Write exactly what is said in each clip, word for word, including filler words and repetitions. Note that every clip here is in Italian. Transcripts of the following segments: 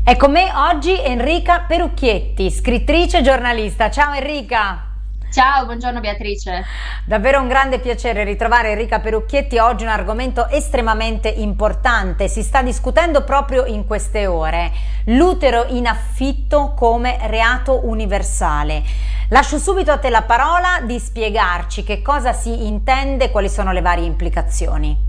È con me oggi Enrica Perucchietti, scrittrice e giornalista. Ciao Enrica! Ciao, buongiorno Beatrice. Davvero un grande piacere ritrovare Enrica Perucchietti. Oggi un argomento estremamente importante. Si sta discutendo proprio in queste ore. L'utero in affitto come reato universale. Lascio subito a te la parola di spiegarci che cosa si intende e quali sono le varie implicazioni.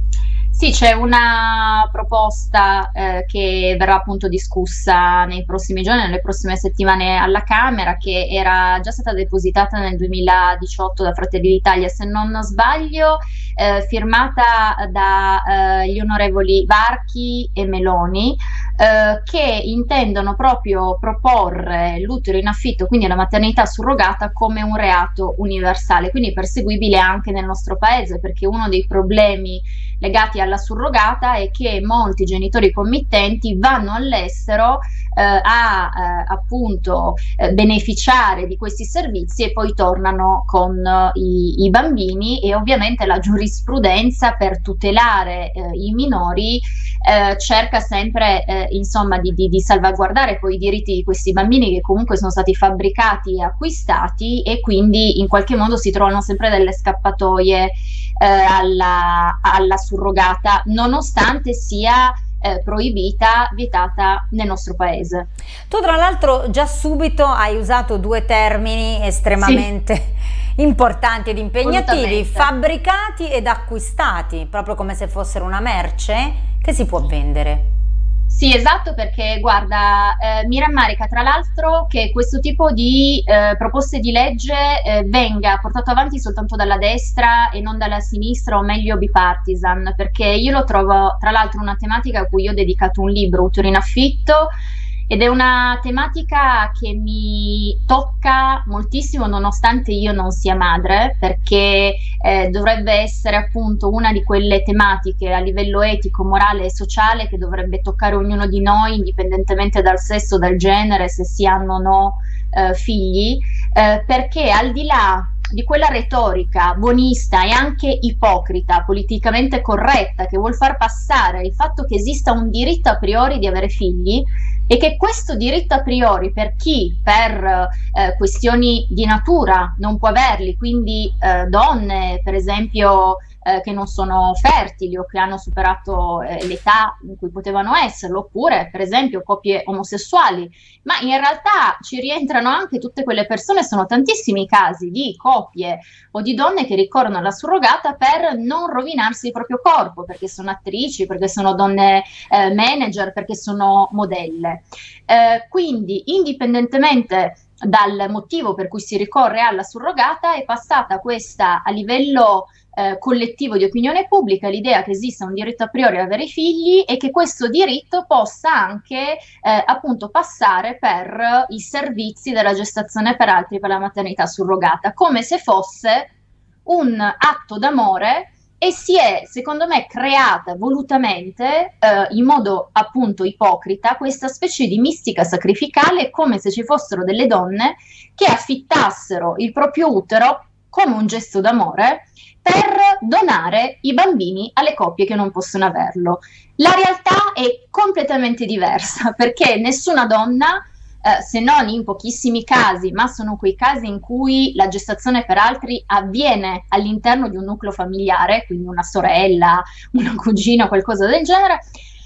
Sì, c'è una proposta eh, che verrà appunto discussa nei prossimi giorni, nelle prossime settimane alla Camera, che era già stata depositata nel duemiladiciotto da Fratelli d'Italia, se non sbaglio, eh, firmata dagli eh, onorevoli Varchi e Meloni, eh, che intendono proprio proporre l'utero in affitto, quindi la maternità surrogata, come un reato universale, quindi perseguibile anche nel nostro paese, perché uno dei problemi legati alla surrogata è che molti genitori committenti vanno all'estero eh, a eh, appunto eh, beneficiare di questi servizi e poi tornano con eh, i, i bambini, e ovviamente la giurisprudenza, per tutelare eh, i minori, eh, cerca sempre eh, insomma di, di, di salvaguardare poi i diritti di questi bambini, che comunque sono stati fabbricati e acquistati, e quindi in qualche modo si trovano sempre delle scappatoie Eh, alla, alla surrogata, nonostante sia eh, proibita, vietata nel nostro paese. Tu tra l'altro già subito hai usato due termini estremamente sì. importanti ed impegnativi: fabbricati ed acquistati, proprio come se fossero una merce che si può vendere. Sì, esatto, perché guarda, eh, mi rammarica tra l'altro che questo tipo di eh, proposte di legge eh, venga portato avanti soltanto dalla destra e non dalla sinistra, o meglio bipartisan, perché io lo trovo tra l'altro una tematica a cui io ho dedicato un libro, Utero in affitto, ed è una tematica che mi tocca moltissimo, nonostante io non sia madre, perché eh, dovrebbe essere appunto una di quelle tematiche a livello etico, morale e sociale che dovrebbe toccare ognuno di noi, indipendentemente dal sesso, dal genere, se si hanno o no eh, figli, eh, perché al di là di quella retorica buonista e anche ipocrita, politicamente corretta, che vuol far passare il fatto che esista un diritto a priori di avere figli, e che questo diritto a priori, per chi per eh, questioni di natura non può averli, quindi eh, donne per esempio eh, che non sono fertili o che hanno superato eh, l'età in cui potevano esserlo, oppure per esempio coppie omosessuali, ma in realtà ci rientrano anche tutte quelle persone, sono tantissimi casi di coppie o di donne che ricorrono alla surrogata per non rovinarsi il proprio corpo, perché sono attrici, perché sono donne eh, manager, perché sono modelle. Eh, quindi indipendentemente dal motivo per cui si ricorre alla surrogata, è passata questa a livello eh, collettivo di opinione pubblica l'idea che esista un diritto a priori ad avere figli, e che questo diritto possa anche eh, appunto passare per i servizi della gestazione per altri, per la maternità surrogata, come se fosse un atto d'amore. E si è, secondo me, creata volutamente, eh, in modo appunto ipocrita, questa specie di mistica sacrificale, come se ci fossero delle donne che affittassero il proprio utero come un gesto d'amore per donare i bambini alle coppie che non possono averlo. La realtà è completamente diversa, perché nessuna donna, Eh, se non in pochissimi casi, ma sono quei casi in cui la gestazione per altri avviene all'interno di un nucleo familiare, quindi una sorella, una cugina, qualcosa del genere,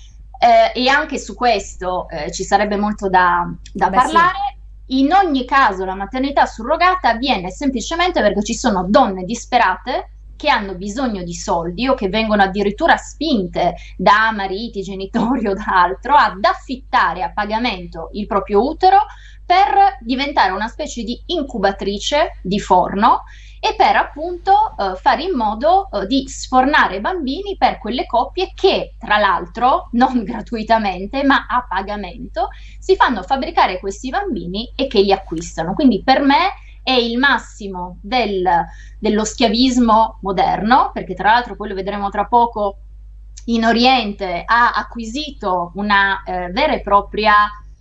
eh, e anche su questo eh, ci sarebbe molto da, da Beh, parlare. sì. In ogni caso la maternità surrogata avviene semplicemente perché ci sono donne disperate che hanno bisogno di soldi, o che vengono addirittura spinte da mariti, genitori o da altro ad affittare a pagamento il proprio utero per diventare una specie di incubatrice di forno, e per appunto eh, fare in modo eh, di sfornare bambini per quelle coppie che, tra l'altro, non gratuitamente ma a pagamento, si fanno fabbricare questi bambini e che li acquistano. Quindi per me è il massimo del, dello schiavismo moderno, perché tra l'altro poi lo vedremo tra poco, in Oriente ha acquisito una eh, vera e propria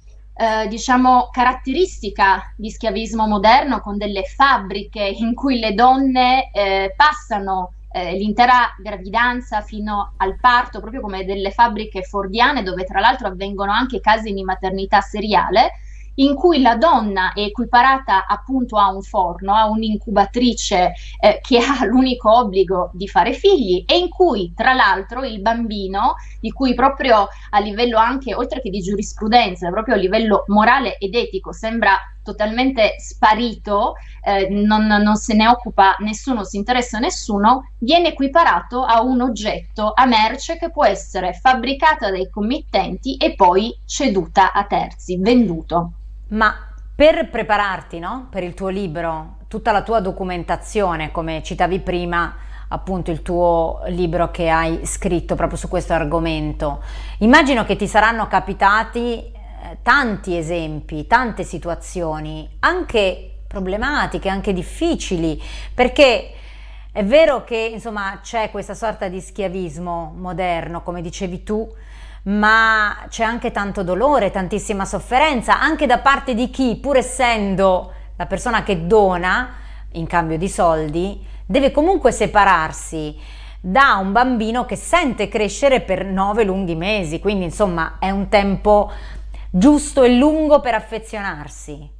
eh, diciamo caratteristica di schiavismo moderno, con delle fabbriche in cui le donne eh, passano eh, l'intera gravidanza fino al parto, proprio come delle fabbriche fordiane, dove tra l'altro avvengono anche casi di maternità seriale, in cui la donna è equiparata appunto a un forno, a un'incubatrice eh, che ha l'unico obbligo di fare figli, e in cui tra l'altro il bambino, di cui proprio a livello anche, oltre che di giurisprudenza, proprio a livello morale ed etico sembra totalmente sparito, eh, non, non se ne occupa nessuno, si interessa nessuno, viene equiparato a un oggetto, a merce che può essere fabbricata dai committenti e poi ceduta a terzi, venduto. Ma per prepararti, no? Per il tuo libro, tutta la tua documentazione, come citavi prima, appunto il tuo libro che hai scritto proprio su questo argomento, immagino che ti saranno capitati eh, tanti esempi, tante situazioni, anche problematiche, anche difficili, perché è vero che insomma c'è questa sorta di schiavismo moderno, come dicevi tu, ma c'è anche tanto dolore, tantissima sofferenza, anche da parte di chi, pur essendo la persona che dona in cambio di soldi, deve comunque separarsi da un bambino che sente crescere per nove lunghi mesi, quindi insomma è un tempo giusto e lungo per affezionarsi.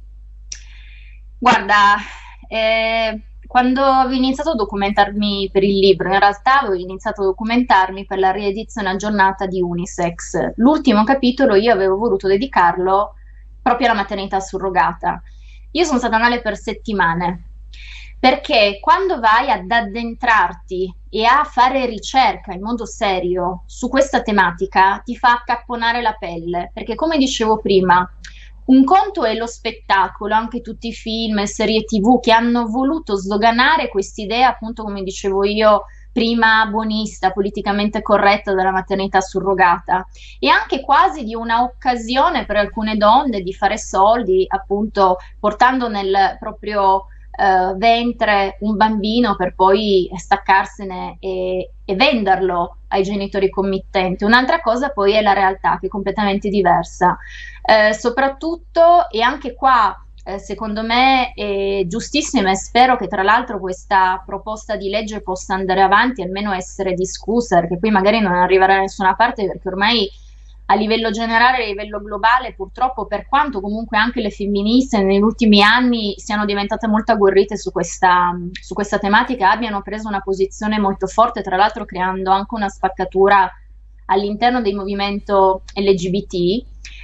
Guarda, eh... quando avevo iniziato a documentarmi per il libro, in realtà avevo iniziato a documentarmi per la riedizione aggiornata di Unisex. L'ultimo capitolo io avevo voluto dedicarlo proprio alla maternità surrogata. Io sono stata male per settimane, perché quando vai ad addentrarti e a fare ricerca in modo serio su questa tematica ti fa accapponare la pelle, perché come dicevo prima, un conto è lo spettacolo, anche tutti i film e serie tivù che hanno voluto sdoganare quest'idea, appunto come dicevo io prima, buonista, politicamente corretta della maternità surrogata, e anche quasi di una occasione per alcune donne di fare soldi, appunto portando nel proprio eh, ventre un bambino per poi staccarsene e, e venderlo ai genitori committenti. Un'altra cosa poi è la realtà, che è completamente diversa. Eh, soprattutto, e anche qua eh, secondo me è giustissima, e spero che tra l'altro questa proposta di legge possa andare avanti, almeno essere discussa, perché poi magari non arriverà da nessuna parte, perché ormai a livello generale, a livello globale, purtroppo, per quanto comunque anche le femministe negli ultimi anni siano diventate molto agguerrite su questa, su questa tematica, abbiano preso una posizione molto forte, tra l'altro creando anche una spaccatura all'interno del movimento L G B T.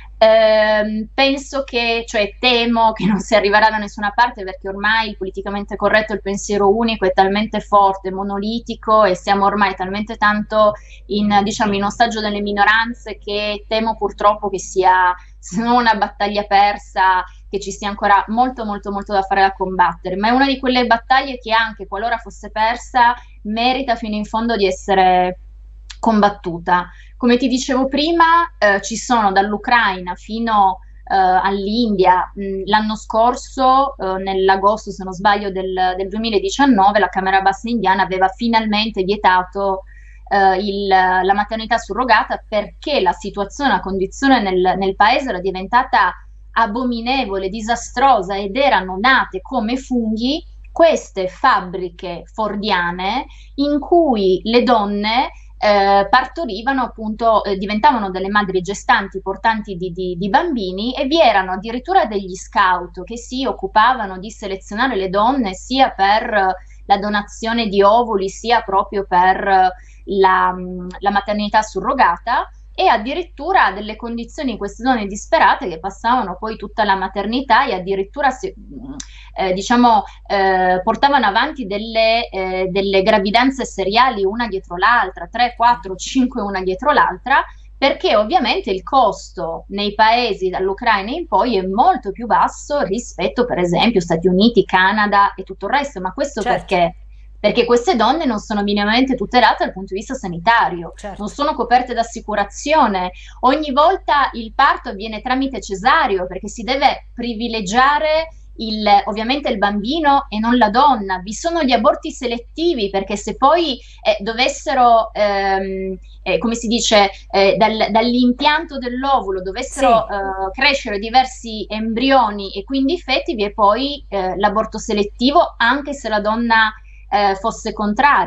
Eh, penso che, cioè temo che non si arriverà da nessuna parte, perché ormai il politicamente corretto, il pensiero unico è talmente forte, monolitico, e siamo ormai talmente tanto in, diciamo, in ostaggio delle minoranze, che temo purtroppo che sia, se non una battaglia persa, che ci sia ancora molto molto molto da fare, da combattere, ma è una di quelle battaglie che, anche quallora fosse persa, merita fino in fondo di essere combattuta. Come ti dicevo prima, eh, ci sono dall'Ucraina fino eh, all'India. L'anno scorso, eh, nell'agosto, se non sbaglio, del, del duemiladiciannove, la Camera Bassa indiana aveva finalmente vietato eh, il, la maternità surrogata, perché la situazione, la condizione nel, nel paese era diventata abominevole, disastrosa, ed erano nate come funghi queste fabbriche fordiane in cui le donne Eh, partorivano, appunto, eh, diventavano delle madri gestanti portanti di, di, di bambini, e vi erano addirittura degli scout che si occupavano di selezionare le donne sia per eh, la donazione di ovuli, sia proprio per eh, la, la maternità surrogata, e addirittura delle condizioni, queste donne disperate, che passavano poi tutta la maternità e addirittura se, eh, diciamo eh, portavano avanti delle, eh, delle gravidanze seriali una dietro l'altra, tre, quattro, cinque una dietro l'altra, perché ovviamente il costo nei paesi dall'Ucraina in poi è molto più basso rispetto per esempio Stati Uniti, Canada e tutto il resto. Ma questo certo. perché? Perché queste donne non sono minimamente tutelate dal punto di vista sanitario, certo. non sono coperte da assicurazione, ogni volta il parto avviene tramite cesareo, perché si deve privilegiare il, ovviamente il bambino e non la donna. Vi sono gli aborti selettivi, perché se poi eh, dovessero, ehm, eh, come si dice, eh, dal, dall'impianto dell'ovulo dovessero sì. eh, crescere diversi embrioni e quindi feti, vi è poi eh, l'aborto selettivo, anche se la donna Eh, fosse contraria.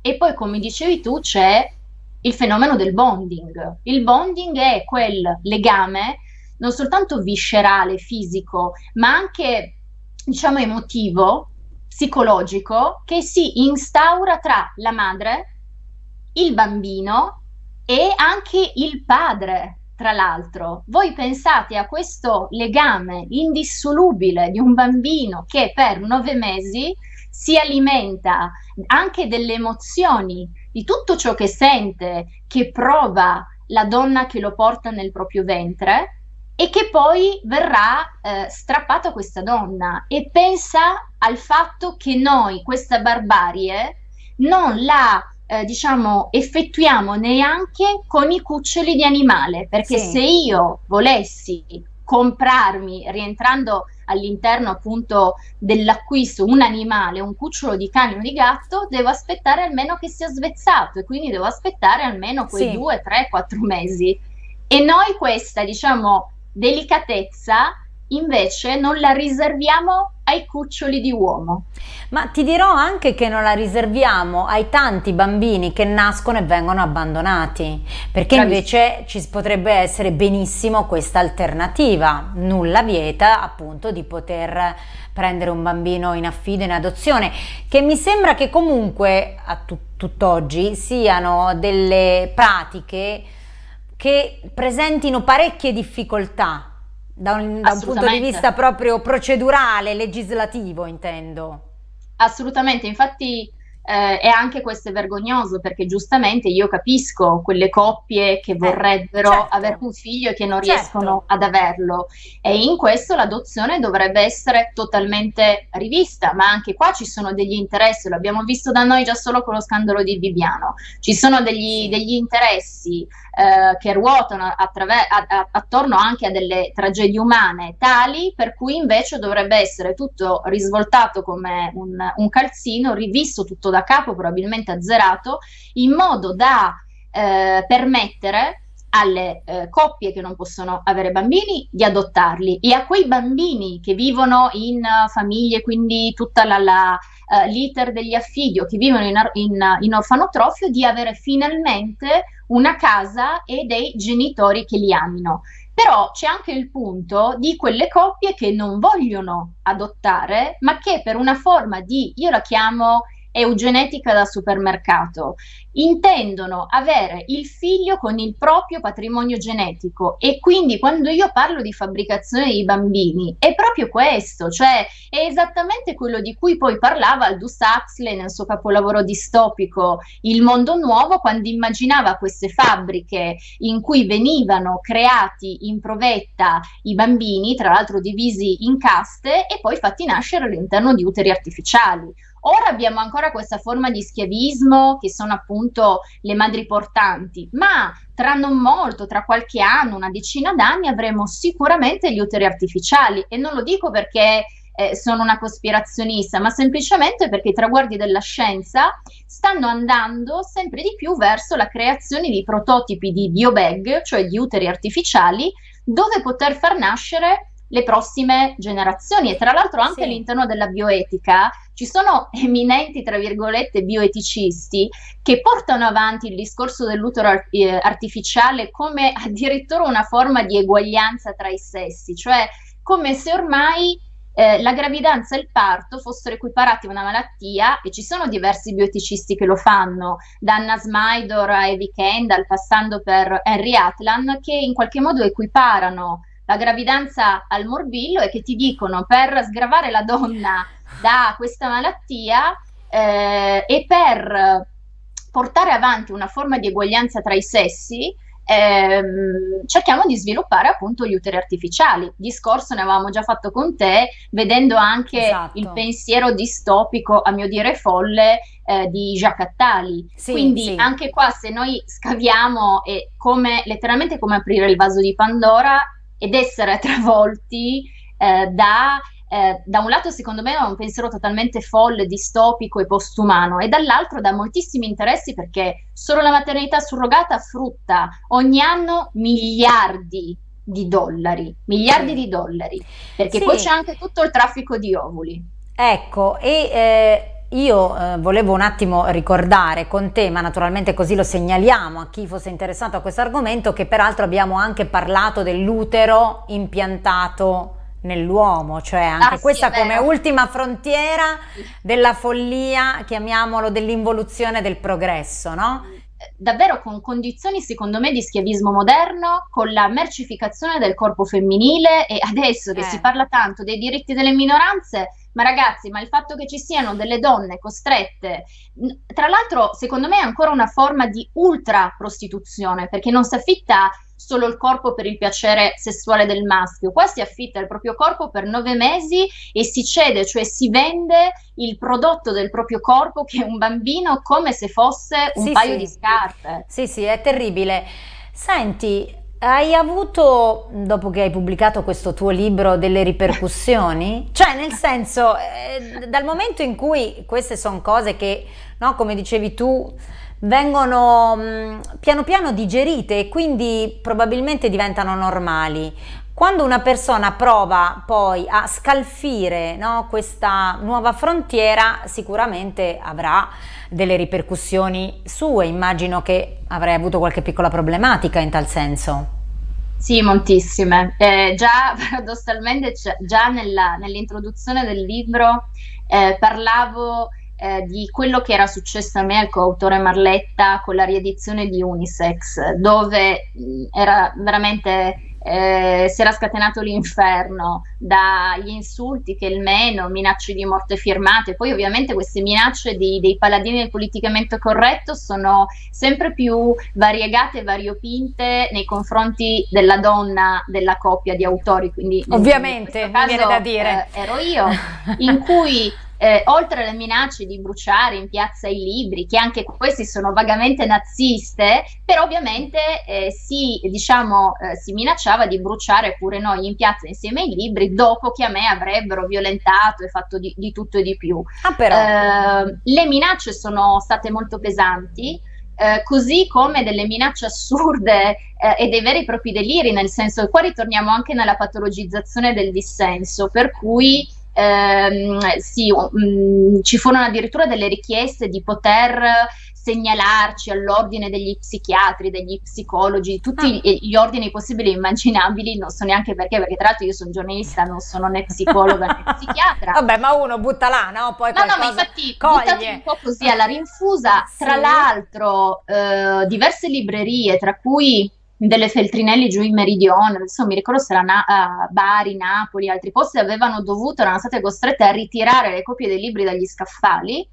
E poi, come dicevi tu, c'è il fenomeno del bonding. Il bonding è quel legame non soltanto viscerale, fisico, ma anche, diciamo, emotivo, psicologico, che si instaura tra la madre, il bambino e anche il padre. Tra l'altro, voi pensate a questo legame indissolubile di un bambino che per nove mesi si alimenta anche delle emozioni, di tutto ciò che sente, che prova la donna che lo porta nel proprio ventre e che poi verrà eh, strappato a questa donna, e pensa al fatto che noi questa barbarie non la eh, diciamo effettuiamo neanche con i cuccioli di animale, perché Sì. se io volessi comprarmi, rientrando all'interno appunto dell'acquisto, un animale, un cucciolo di cane o di gatto, devo aspettare almeno che sia svezzato, e quindi devo aspettare almeno quei Sì. due, tre, quattro mesi. E noi questa, diciamo, delicatezza invece non la riserviamo ai cuccioli di uomo. Ma ti dirò anche che non la riserviamo ai tanti bambini che nascono e vengono abbandonati, perché Bravissimo. invece ci potrebbe essere benissimo questa alternativa. Nulla vieta appunto di poter prendere un bambino in affido, in adozione, che mi sembra che comunque a tut- tutt'oggi siano delle pratiche che presentino parecchie difficoltà da un, da un punto di Assolutamente. vista proprio procedurale, legislativo, intendo. Assolutamente, infatti eh, e anche questo è vergognoso, perché giustamente io capisco quelle coppie che vorrebbero certo. avere un figlio e che non Certo. riescono ad averlo, e in questo l'adozione dovrebbe essere totalmente rivista, ma anche qua ci sono degli interessi, lo abbiamo visto da noi già solo con lo scandalo di Bibbiano, ci sono degli, Sì. degli interessi eh, che ruotano attraver- a- a- attorno anche a delle tragedie umane tali per cui invece dovrebbe essere tutto risvoltato come un, un calzino, rivisto tutto da capo, probabilmente azzerato, in modo da eh, permettere alle eh, coppie che non possono avere bambini di adottarli, e a quei bambini che vivono in uh, famiglie, quindi tutta la, la, uh, l'iter degli affidio, che vivono in, in, in orfanotrofio, di avere finalmente una casa e dei genitori che li amino. Però c'è anche il punto di quelle coppie che non vogliono adottare, ma che per una forma di, io la chiamo eugenetica da supermercato, intendono avere il figlio con il proprio patrimonio genetico, e quindi quando io parlo di fabbricazione dei bambini è proprio questo, cioè è esattamente quello di cui poi parlava Aldous Huxley nel suo capolavoro distopico Il mondo nuovo, quando immaginava queste fabbriche in cui venivano creati in provetta i bambini, tra l'altro divisi in caste e poi fatti nascere all'interno di uteri artificiali. Ora abbiamo ancora questa forma di schiavismo che sono appunto le madri portanti, ma tra non molto, tra qualche anno, una decina d'anni, avremo sicuramente gli uteri artificiali, e non lo dico perché eh, sono una cospirazionista, ma semplicemente perché i traguardi della scienza stanno andando sempre di più verso la creazione di prototipi di biobag, cioè di uteri artificiali, dove poter far nascere le prossime generazioni. E tra l'altro anche Sì. all'interno della bioetica ci sono eminenti, tra virgolette, bioeticisti che portano avanti il discorso dell'utero art- eh, artificiale come addirittura una forma di eguaglianza tra i sessi, cioè come se ormai eh, la gravidanza e il parto fossero equiparati a una malattia, e ci sono diversi bioeticisti che lo fanno, da Anna Smaidor a Evie Kendall, passando per Henry Atlan, che in qualche modo equiparano la gravidanza al morbillo, e che ti dicono, per sgravare la donna da questa malattia eh, e per portare avanti una forma di eguaglianza tra i sessi, ehm, cerchiamo di sviluppare appunto gli uteri artificiali. Discorso ne avevamo già fatto con te, vedendo anche Esatto. il pensiero distopico, a mio dire folle, eh, di Jacques Attali. Sì, Quindi sì. anche qua, se noi scaviamo, è come letteralmente come aprire il vaso di Pandora ed essere travolti eh, da, eh, da un lato secondo me un pensiero totalmente folle, distopico e postumano, e dall'altro da moltissimi interessi, perché solo la maternità surrogata frutta ogni anno miliardi di dollari, miliardi Sì. di dollari, perché Sì. poi c'è anche tutto il traffico di ovuli. Ecco, e eh, io eh, volevo un attimo ricordare con te, ma naturalmente così lo segnaliamo a chi fosse interessato a questo argomento, che peraltro abbiamo anche parlato dell'utero impiantato nell'uomo, cioè anche Ah, sì, questa è come vero. ultima frontiera della follia, chiamiamolo, dell'involuzione del progresso, no? Davvero con condizioni secondo me di schiavismo moderno, con la mercificazione del corpo femminile e adesso che si Eh. parla tanto dei diritti delle minoranze, ma ragazzi, ma il fatto che ci siano delle donne costrette, n- tra l'altro secondo me è ancora una forma di ultra prostituzione, perché non si affitta solo il corpo per il piacere sessuale del maschio, qua si affitta il proprio corpo per nove mesi e si cede, cioè si vende il prodotto del proprio corpo che è un bambino come se fosse un Sì, paio sì. di scarpe. Sì, sì, è terribile. Senti, hai avuto, dopo che hai pubblicato questo tuo libro, delle ripercussioni? Cioè, nel senso, eh, dal momento in cui queste sono cose che, no, come dicevi tu, vengono mh, piano piano digerite e quindi probabilmente diventano normali. Quando una persona prova poi a scalfire, no, questa nuova frontiera, sicuramente avrà delle ripercussioni sue. Immagino che avrai avuto qualche piccola problematica in tal senso. Sì, moltissime. Eh, già paradossalmente, c- già nella- nell'introduzione del libro eh, parlavo eh, di quello che era successo a me al coautore Marletta con la riedizione di Unisex, dove mh, era veramente eh, si era scatenato l'inferno, dagli insulti che il meno, minacce di morte firmate. Poi ovviamente queste minacce di- dei paladini del politicamente corretto sono sempre più variegate e variopinte nei confronti della donna della coppia di autori, quindi in Ovviamente, questo mi caso viene da dire. eh, ero io, in cui eh, oltre alle minacce di bruciare in piazza i libri, che anche questi sono vagamente naziste, però ovviamente eh, si, diciamo, eh, si minacciava di bruciare pure noi in piazza insieme ai libri, dopo che a me avrebbero violentato e fatto di, di tutto e di più. Ah, però. Eh, le minacce sono state molto pesanti. Eh, così come delle minacce assurde eh, e dei veri e propri deliri, nel senso che qua ritorniamo anche nella patologizzazione del dissenso, per cui ehm, sì, um, ci furono addirittura delle richieste di poter segnalarci all'ordine degli psichiatri, degli psicologi, tutti Ah. gli, gli ordini possibili e immaginabili, non so neanche perché, perché tra l'altro io sono giornalista, non sono né psicologa né psichiatra. Vabbè, ma uno butta là, no? Poi No, no, ma qualcosa infatti buttati coglie. un po' così alla rinfusa. Sì. Tra l'altro, eh, diverse librerie, tra cui delle Feltrinelli giù in Meridione, adesso non mi ricordo se era Na- a Bari, Napoli, altri posti, avevano dovuto, erano state costrette a ritirare le copie dei libri dagli scaffali.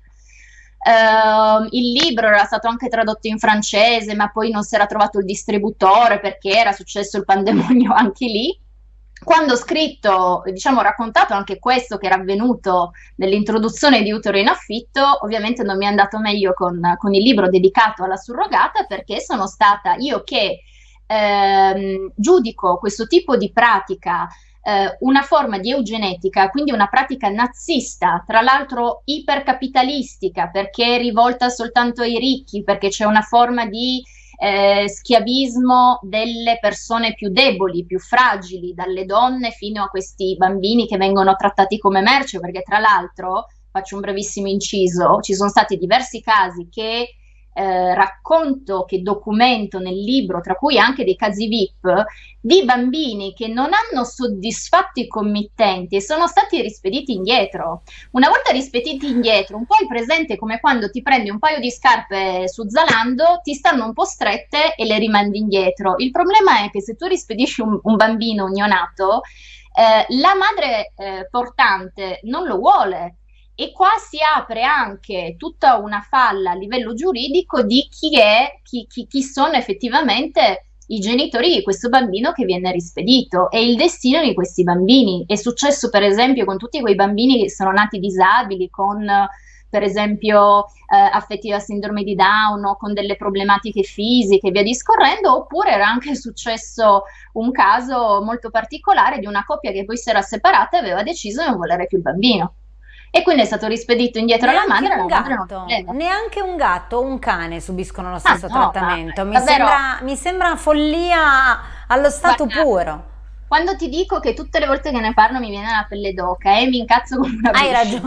Eh, il libro era stato anche tradotto in francese, ma poi non si era trovato il distributore perché era successo il pandemonio anche lì. Quando ho scritto, diciamo, ho raccontato anche questo che era avvenuto nell'introduzione di Utero in affitto, ovviamente non mi è andato meglio con, con il libro dedicato alla surrogata, perché sono stata io che ehm, giudico questo tipo di pratica eh, una forma di eugenetica, quindi una pratica nazista, tra l'altro ipercapitalistica, perché è rivolta soltanto ai ricchi, perché c'è una forma di eh, schiavismo delle persone più deboli, più fragili, dalle donne fino a questi bambini che vengono trattati come merce, perché tra l'altro, faccio un brevissimo inciso, ci sono stati diversi casi che eh, racconto, che documento nel libro, tra cui anche dei casi V I P, di bambini che non hanno soddisfatto i committenti e sono stati rispediti indietro. Una volta rispediti indietro, un po' è presente come quando ti prendi un paio di scarpe su Zalando, ti stanno un po' strette e le rimandi indietro. Il problema è che se tu rispedisci un, un bambino, un neonato, eh, la madre eh, portante non lo vuole. E qua si apre anche tutta una falla a livello giuridico di chi è, chi, chi, chi sono effettivamente i genitori di questo bambino che viene rispedito e il destino di questi bambini. È successo per esempio con tutti quei bambini che sono nati disabili, con per esempio eh, affetti da sindrome di Down o con delle problematiche fisiche e via discorrendo, oppure era anche successo un caso molto particolare di una coppia che poi si era separata e aveva deciso di non volere più il bambino. E quindi è stato rispedito indietro alla Neanche madre e la un madre non gatto, voleva. neanche un gatto o un cane subiscono lo Ah, stesso no, trattamento. ma Mi davvero, sembra, mi sembra follia allo stato guarda, puro. quando ti dico che tutte le volte che ne parlo mi viene la pelle d'oca e mi incazzo come una Hai bruscia, ragione.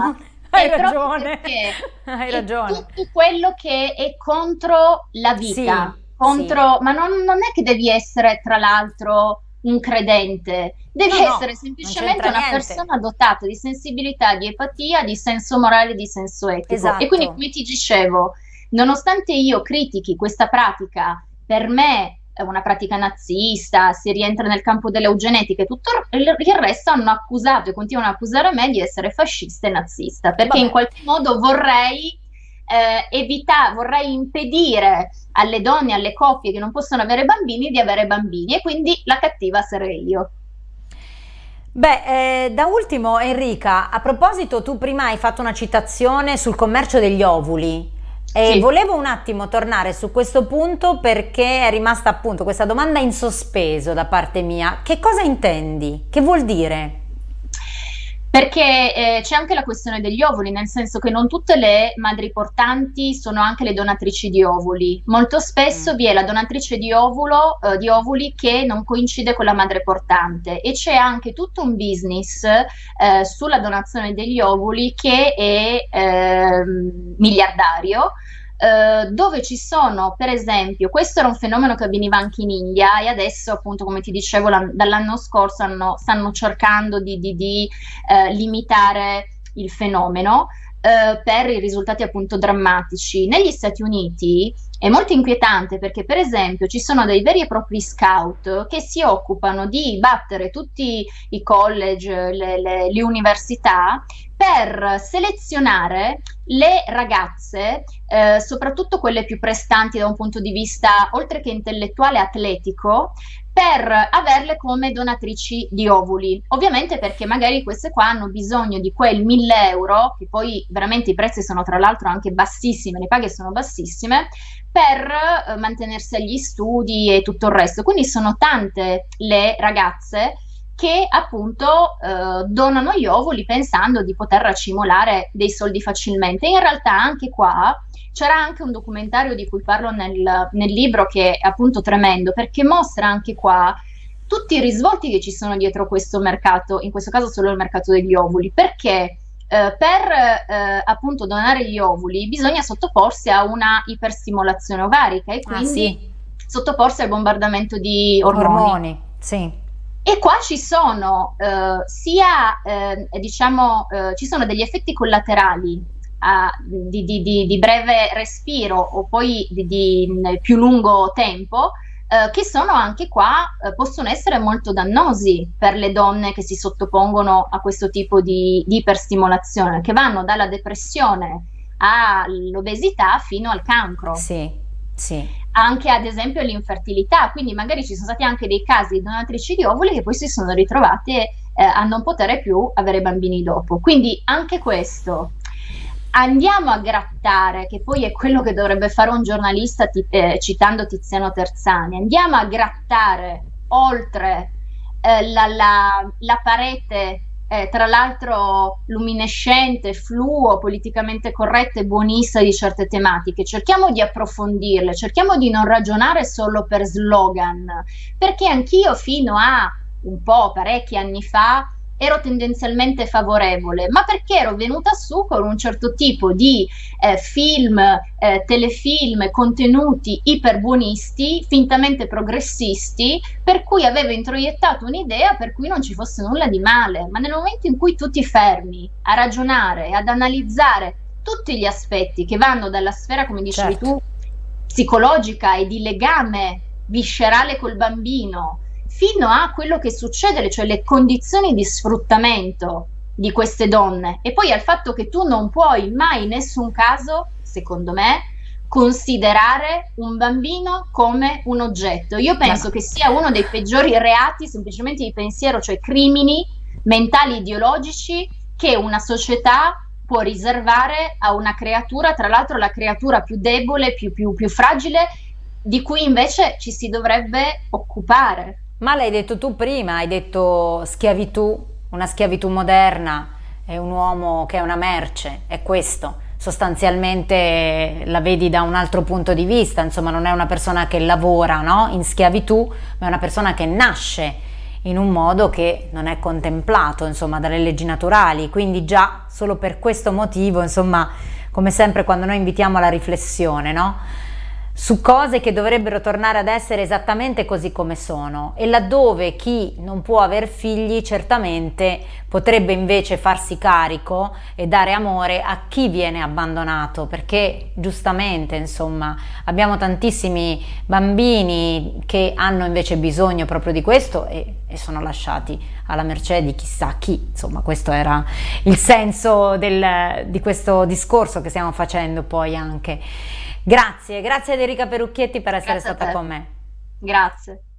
Hai è proprio ragione, perché hai è ragione. tutto quello che è contro la Sì, vita, sì. contro, ma non, non è che devi essere, tra l'altro, un credente, devi No, essere no, non semplicemente c'entra una niente. persona dotata di sensibilità, di empatia, di senso morale, di senso etico. E quindi, Esatto. come ti dicevo, nonostante io critichi questa pratica, per me è una pratica nazista, si rientra nel campo dell'eugenetica e tutto il il resto hanno accusato e continuano a accusare me di essere fascista e nazista, perché in Vabbè. qualche modo vorrei eh, evitare, vorrei impedire alle donne, alle coppie che non possono avere bambini di avere bambini e quindi la cattiva sarei io. Beh, eh, da ultimo Enrica, a proposito, tu prima hai fatto una citazione sul commercio degli ovuli e Sì. volevo un attimo tornare su questo punto perché è rimasta appunto questa domanda in sospeso da parte mia. Che cosa intendi? Che vuol dire? Perché eh, c'è anche la questione degli ovuli, nel senso che non tutte le madri portanti sono anche le donatrici di ovuli. Molto spesso Mm. vi è la donatrice di ovulo, eh, di ovuli che non coincide con la madre portante e c'è anche tutto un business eh, sulla donazione degli ovuli che è ehm, miliardario. eh, dove ci sono, per esempio, questo era un fenomeno che avveniva anche in India e adesso, appunto, come ti dicevo, la- dall'anno scorso hanno- stanno cercando di, di- di, eh, limitare il fenomeno eh, per i risultati appunto drammatici. Negli Stati Uniti è molto inquietante perché, per esempio, ci sono dei veri e propri scout che si occupano di battere tutti i college, le, le- le università per selezionare le ragazze, eh, soprattutto quelle più prestanti da un punto di vista, oltre che intellettuale, atletico, per averle come donatrici di ovuli. Ovviamente perché magari queste qua hanno bisogno di quel mille euro, che poi veramente i prezzi sono tra l'altro anche bassissimi, le paghe sono bassissime, per eh, mantenersi agli studi e tutto il resto. Quindi sono tante le ragazze che appunto eh, donano gli ovuli pensando di poter racimolare dei soldi facilmente. In realtà anche qua c'era anche un documentario di cui parlo nel, nel libro che è appunto tremendo, perché mostra anche qua tutti i risvolti che ci sono dietro questo mercato, in questo caso solo il mercato degli ovuli, perché eh, per eh, appunto donare gli ovuli bisogna sottoporsi a una iperstimolazione ovarica e Ah quindi sì, sottoporsi al bombardamento di ormoni. ormoni, sì. E qua ci sono eh, sia, eh, diciamo, eh, ci sono degli effetti collaterali a- di, di- di- di breve respiro o poi di, di, mh, più lungo tempo, eh, che sono anche qua, eh, possono essere molto dannosi per le donne che si sottopongono a questo tipo di, di iperstimolazione, che vanno dalla depressione all'obesità fino al cancro, Sì, sì. anche ad esempio l'infertilità, quindi magari ci sono stati anche dei casi di donatrici di ovuli che poi si sono ritrovate eh, a non poter più avere bambini dopo. Quindi anche questo. Andiamo a grattare, che poi è quello che dovrebbe fare un giornalista ti- eh, citando Tiziano Terzani, andiamo a grattare oltre eh, la, la- la parete, eh, tra l'altro luminescente, fluo, politicamente corretta e buonista di certe tematiche, cerchiamo di approfondirle, cerchiamo di non ragionare solo per slogan, perché anch'io fino a un po' parecchi anni fa ero tendenzialmente favorevole, ma perché ero venuta su con un certo tipo di eh, film, eh, telefilm, contenuti iperbuonisti, fintamente progressisti, per cui avevo introiettato un'idea per cui non ci fosse nulla di male, ma nel momento in cui tu ti fermi a ragionare, ad analizzare tutti gli aspetti che vanno dalla sfera, come dicevi Certo. tu, psicologica e di legame viscerale col bambino, fino a quello che succede, cioè le condizioni di sfruttamento di queste donne, e poi al fatto che tu non puoi mai in nessun caso, secondo me, considerare un bambino come un oggetto. Io penso Ma- che sia uno dei peggiori reati, semplicemente di pensiero, cioè crimini mentali ideologici che una società può riservare a una creatura, tra l'altro la creatura più debole, più, più, più fragile, di cui invece ci si dovrebbe occupare. Ma l'hai detto tu prima, hai detto schiavitù, una schiavitù moderna, è un uomo che è una merce, è questo. Sostanzialmente la vedi da un altro punto di vista, insomma non è una persona che lavora, no? In schiavitù, ma è una persona che nasce in un modo che non è contemplato, insomma, dalle leggi naturali. Quindi già solo per questo motivo, insomma, come sempre quando noi invitiamo alla riflessione, no? Su cose che dovrebbero tornare ad essere esattamente così come sono, e laddove chi non può aver figli certamente potrebbe invece farsi carico e dare amore a chi viene abbandonato, perché giustamente, insomma, abbiamo tantissimi bambini che hanno invece bisogno proprio di questo e, e sono lasciati alla mercé di chissà chi. Insomma, questo era il senso del, di questo discorso che stiamo facendo poi anche. Grazie, grazie ad Enrica Perucchietti per essere Grazie a stata te. con me. Grazie.